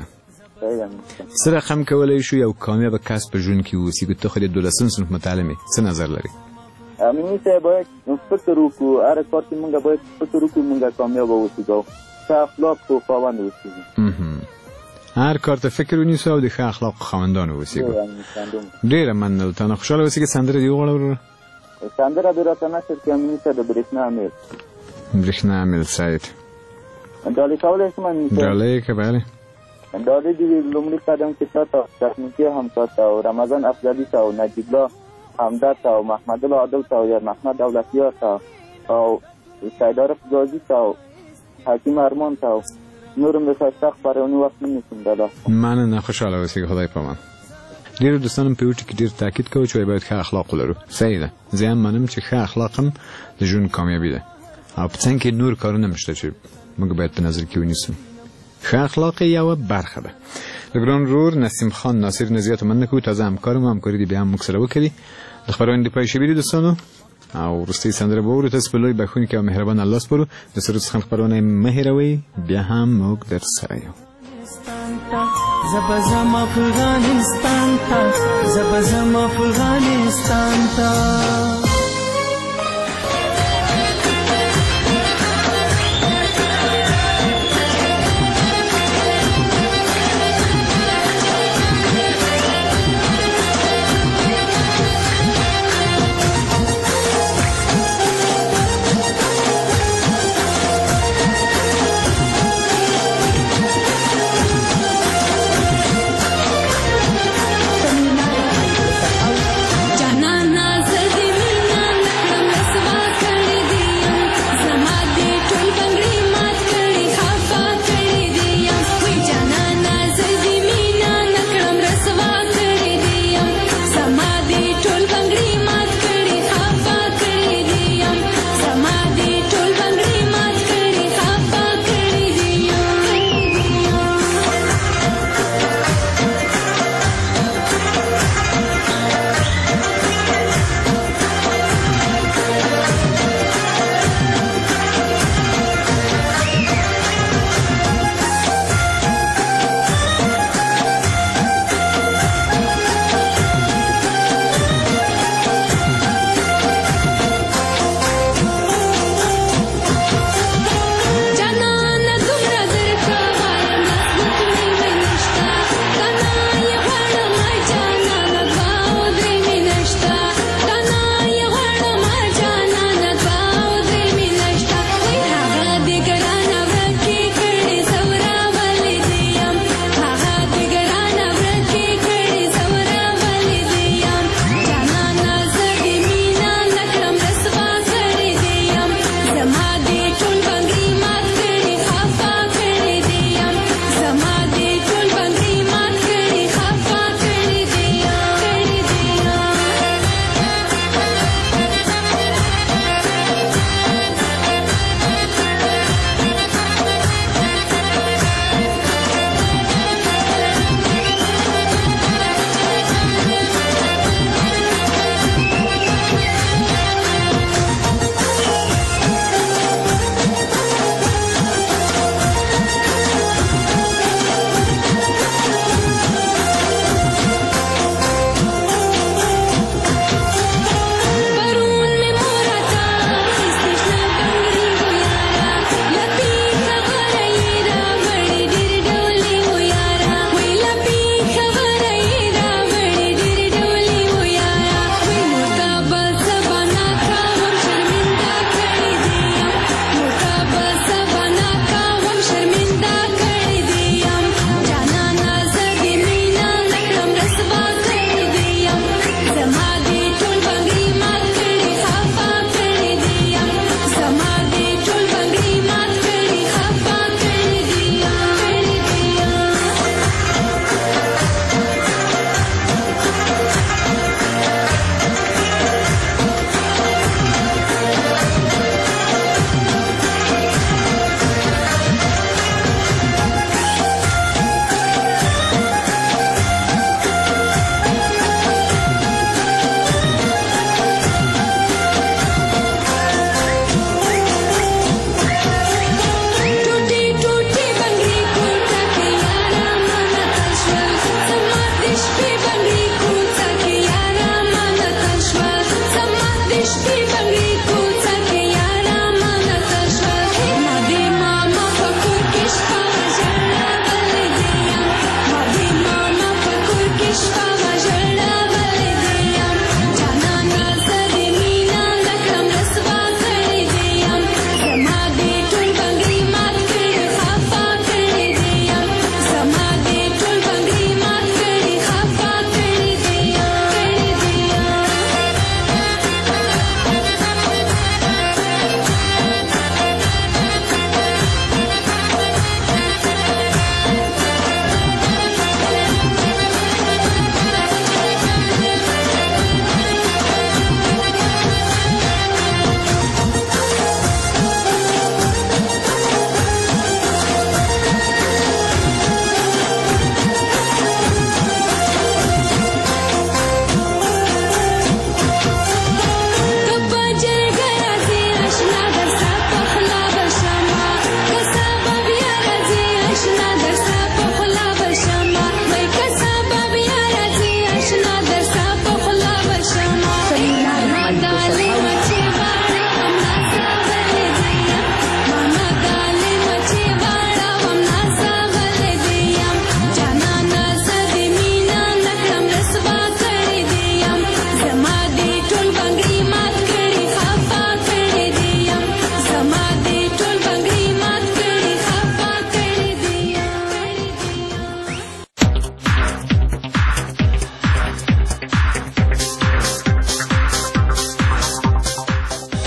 څه رقم کولی شو یو کامیابه کس په ژوند کې واوسېږي؟ ته خو د دولسم صنف متعلم یې څه نظر لري؟ امیني صاحب باید فکر وکړو هر کار کې مونږ باید فکر وکړو مونږ کامیابه واوسېږو ښه اخلاقو خاوند واوسېږو. هر کار ته فکر ونیسو او د ښه اخلاقو خاوندان واوسېږو. ډېره مننه له تا نه. خوشحاله اوسېږي. سندره دې وغواړه وروره. سندره دې راته نشر کړي امیني صاحب د برېښنا امیر. برېښنا امیر صاحب ډالۍ کولی شم امیني صاحب؟ ډالۍ که بله. ډالۍ دې لومړي قدم کې تا ته تخنیکي همتا ته او رمضان افضلي ته او نجیب الله حمدت ته او محمد الله عادل ته او یار محمد دولتیار ته او سید عارف غازي ته او حکیم ارمان ته او نورم د ښایسته خپرونې وخت نه نیسم دادا. مننه. خوشحاله اوسېږه. خدای په امان. ډېرو دوستانو په یو ټکي ډېر تاکید کوي چې باید ښه اخلاق ولرو. صحیح ده. زه هم منم چې ښه اخلاق هم د ژوند کامیابي ده او په څنګ کې نور کارونه هم شته چې موږ باید په نظر کې ونیسو. ښه اخلاق یوه برخه ده. د ګران ورور نسیم خان ناصر نه زیاته مننه کوو. تازه همکار مو همکاري دې بیا هم موږ سره وکړي. د خپرونې د پای شوي دي دوستانو او وروستۍ سندره به واورو. تاسو په لوی بښونکي او مهربان الله سپارو. د سرود څخه خپرونه مه هېروئ. بیا هم موږ در سره یو. زه به ځم افغانستان ته زه به ځم افغانستان ته.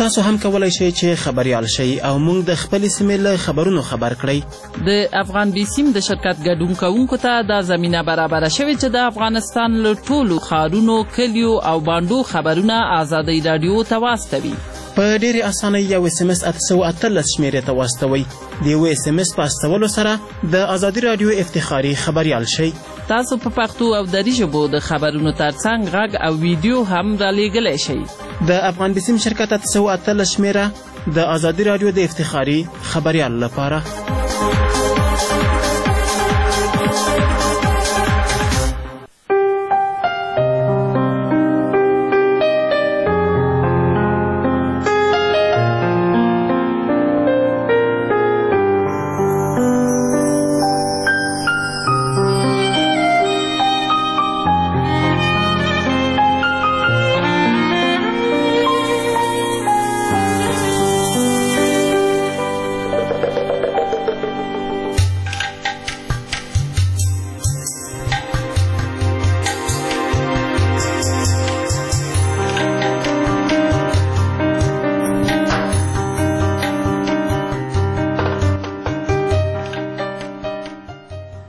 تاسو هم کولی شئ چې خبریال شئ او موږ د خپلې سیمې له خبرونو خبر کړئ. د افغان بیسیم د شرکت ګډون کوونکو ته دا زمینه برابره شوې چې د افغانستان له ټولو ښارونو، کلیو او بانډو خبرونه ازادۍ راډیو ته واستوي. په ډېرې اسانۍ یو اس ام اس اته سوه اتلس شمېرې ته واستوئ. د یو اس ام اس په استولو سره د ازادي راډیو افتخاري خبریال شئ. تاسو په پښتو او دري ژبو د خبرونو ترڅنګ غږ او ویډیو هم رالیږلی شئ. د افغان بیسیم شرکت اته سوه اتلس شمېره د ازادي راډیو د افتخاري خبریال لپاره.